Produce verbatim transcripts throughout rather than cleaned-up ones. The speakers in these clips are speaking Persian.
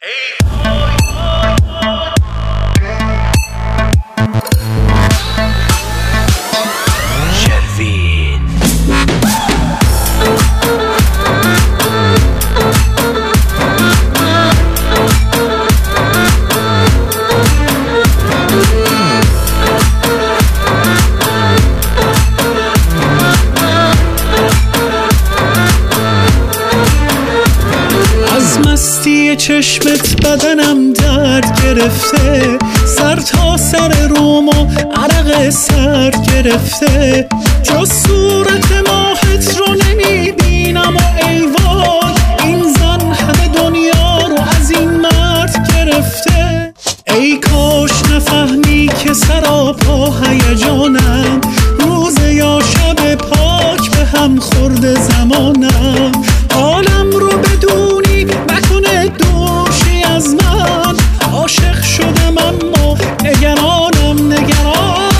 مستی چشمت بدنم درد گرفته، سر تا سر روم و عرق سر گرفته، جز صورت ماهت رو نمیبینم و ای وای این زن همه دنیا رو از این مرد گرفته. ای کاش نفهمی که سراپا هیجانم، روز یا شب پاک به هم خورده زمانم، حالم رو بدونی نکنه دوشی از من، عاشق شدم اما نگرانم نگرانم.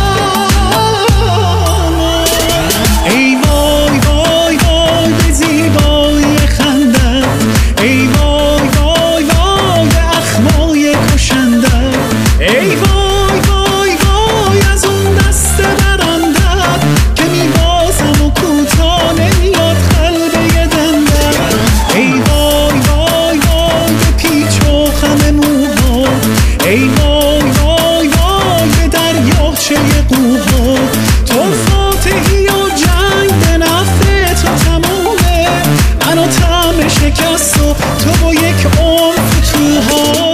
ای وای وای وای به زیبایی خندم، ای وای وای وای به اخمای کشندم، ای وای وای وای از اون دست برندم که میبازم و کوتا نمیاد قلب یه دندم. ای وای وای وای به پیچ و خم موها، ای وای وای وای به دریاچه قوها، تو فاتحی و جنگ به نفع تو تمومه، منو طعم شکست و تو با یک عمر فتوها.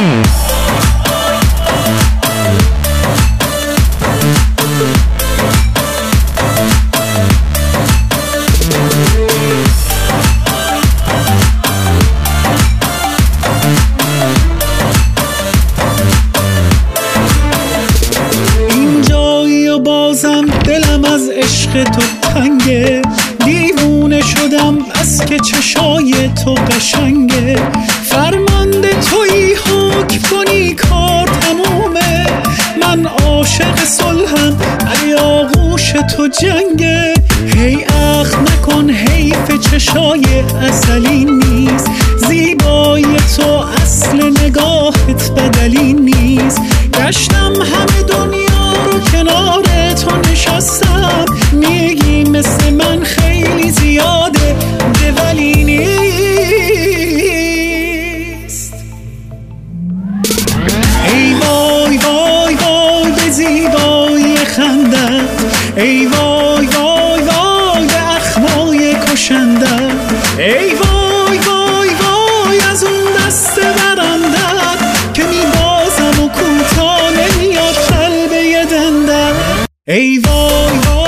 بازم دلم از عشق تو تنگه، دیوونه شدم بس که چشای تو قشنگه، فرمانده تویی حکم کنی کار تمومه، من عاشق صلحم علی آغوش تو جنگه. هی اخ نکن حیف چشای اصلی نیست، زیبایی تو اصل نگاهت بدلی نیست، گشتم همه دنیا رو کنار تو نشستم، میگی مثل من خیلی زیاده ده ولی نیست. ای وای وای وای به زیبایی خندم، ای وای وای وای به اخمای کشندم، ای وای وای وای از اون دست برندم که میبازم و کوتا نمیاد قلب یه دندم. ای وای وای